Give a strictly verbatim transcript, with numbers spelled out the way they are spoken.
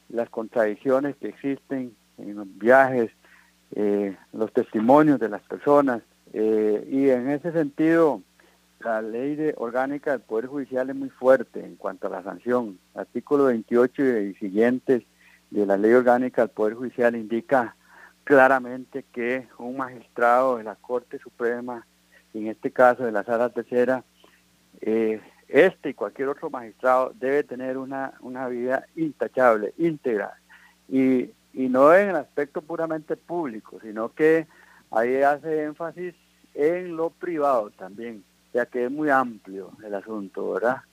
las contradicciones que existen en los viajes, eh, los testimonios de las personas, eh, y en ese sentido la ley de, orgánica del Poder Judicial es muy fuerte en cuanto a la sanción. Artículo veintiocho y siguientes de la ley orgánica del Poder Judicial indica claramente que un magistrado de la Corte Suprema, en este caso de la Sala Tercera, eh, este y cualquier otro magistrado debe tener una, una vida intachable, íntegra, y, y no en el aspecto puramente público, sino que ahí hace énfasis en lo privado también, ya que es muy amplio el asunto, ¿verdad?